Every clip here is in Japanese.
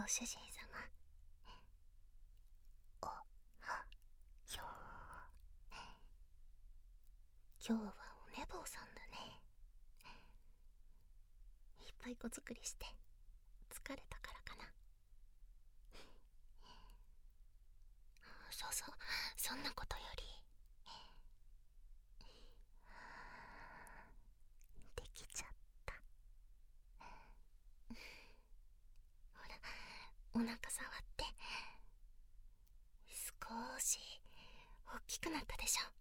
主人様。おはよう。今日はお寝坊さんだね。いっぱい子作りして疲れたからかな。そうそう、そんなことよりできちゃった。ほら、お腹触って。少し大きくなったでしょ。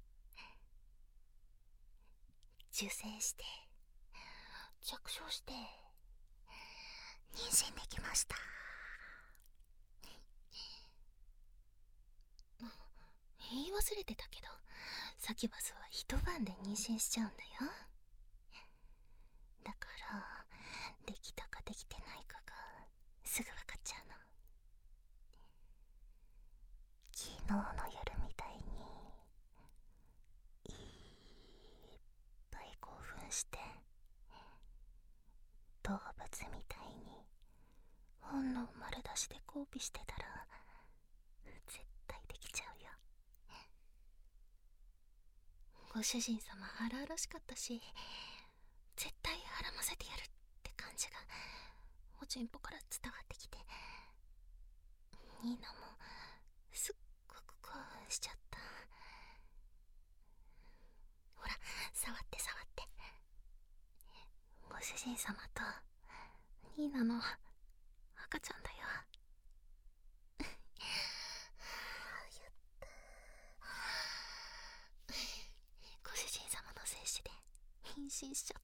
受精して着床して妊娠できました。言い忘れてたけど、サキュバスは一晩で妊娠しちゃうんだよ。だからできたかできてないかがすぐ分かっちゃうの。昨日の夜みたいにいっぱい興奮して動物みたいに本能丸出しで交尾してたら絶対できちゃうよ。ご主人様荒々しかったし、絶対孕ませてやるって感じがおちんぽから伝わってきて、ニーナもすっごく興奮しちゃった。ほら、触って触って。ご主人様とニーナの赤ちゃんだよ。やったー。ご主人様の精子で妊娠しちゃった。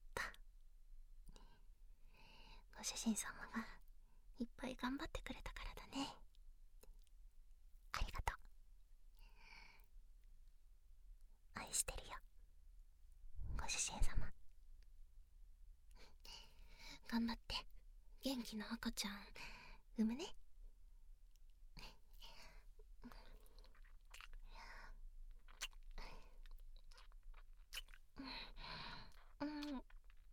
ご主人様がいっぱい頑張ってくれたからだね。ありがとう。愛してるよ、ご主人様。頑張って元気な赤ちゃん産むね。うん。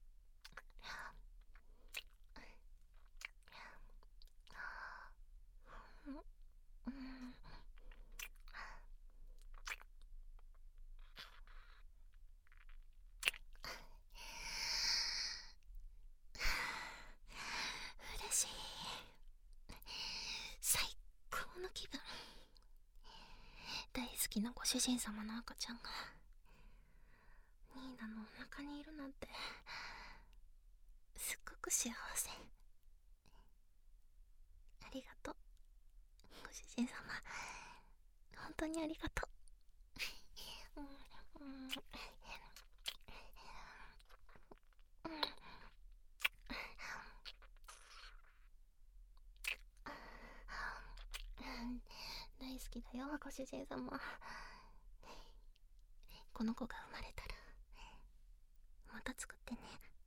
嬉しい。最高の気分。大好きなご主人様の赤ちゃんがニーナのお腹にいるなんてすっごく幸せ。ありがとう、ご主人様。本当にありがとう。大好きだよ、ご主人様。この子が生まれたらまた作ってね。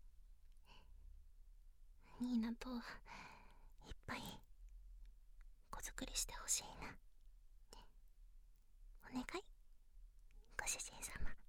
ニーナといっぱい子作りしてほしいな。お願い、ご主人様。